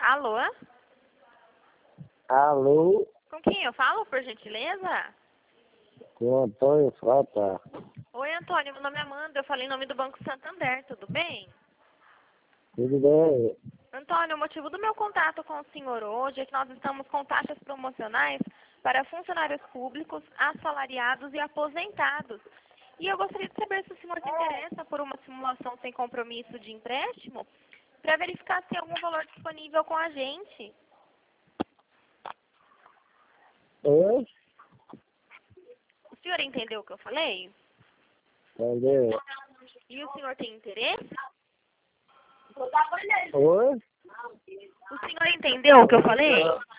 Alô? Alô, Com quem eu falo, por gentileza? com o Antônio Frota. Oi, Antônio, meu nome é Amanda, eu falei em nome do Banco Santander, tudo bem? Tudo bem? Antônio, o motivo do meu contato com o senhor hoje é que nós estamos com taxas promocionais para funcionários públicos, assalariados e aposentados. E eu gostaria de saber se o senhor se interessa por uma simulação sem compromisso de empréstimo para verificar se tem algum valor disponível com a gente. Oi? O senhor entendeu o que eu falei? Entendeu? E o senhor tem interesse? Oi? O senhor entendeu o que eu falei?